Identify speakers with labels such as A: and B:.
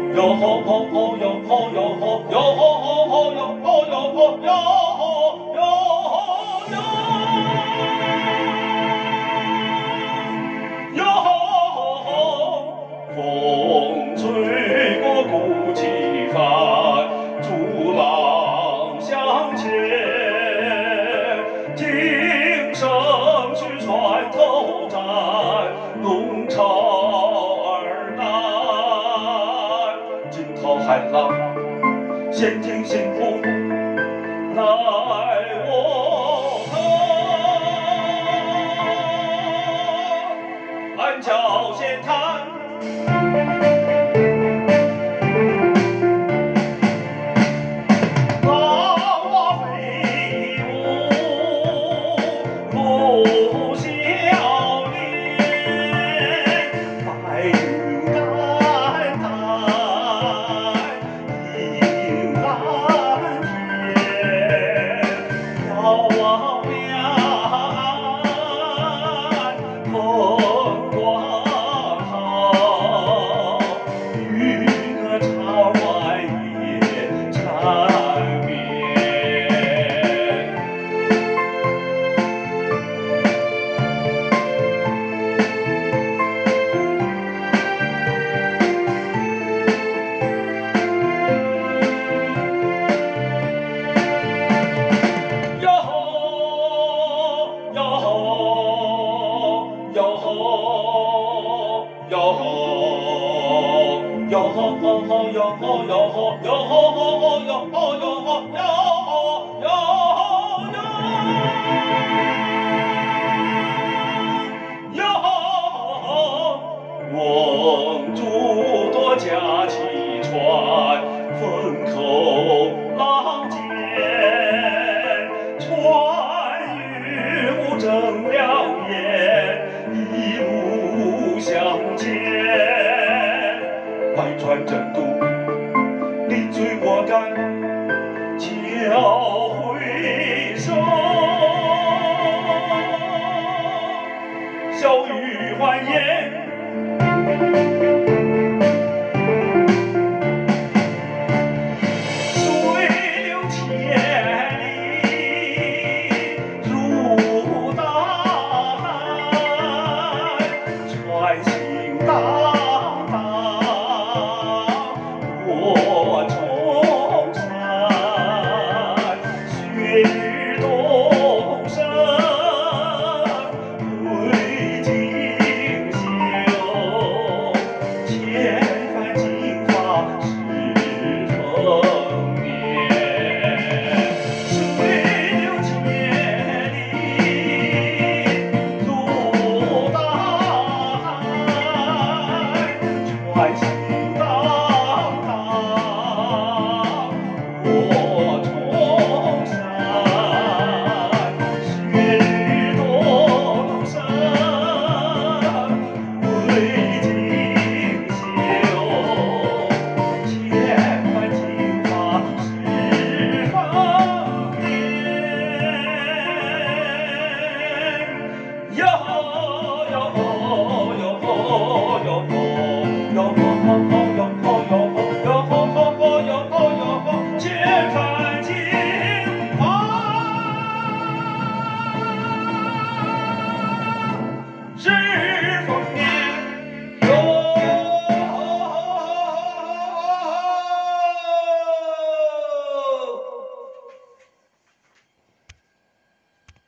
A: 哟吼吼吼哟吼哟吼哟吼吼吼哟吼哟吼哟吼哟吼哟吼吼，风吹过古奇帆，竹浪向前，今生是船头战，弄潮儿难。惊涛骇浪，险境辛苦，奈我何？暗礁险滩。哟吼哟吼吼吼哟吼哟吼哟吼吼吼哟吼哟吼哟吼哟吼哟吼，望诸多架起船，风口浪尖，船与无争良言，一路向前。百川争渡，你追我赶，桥回首，笑语欢颜。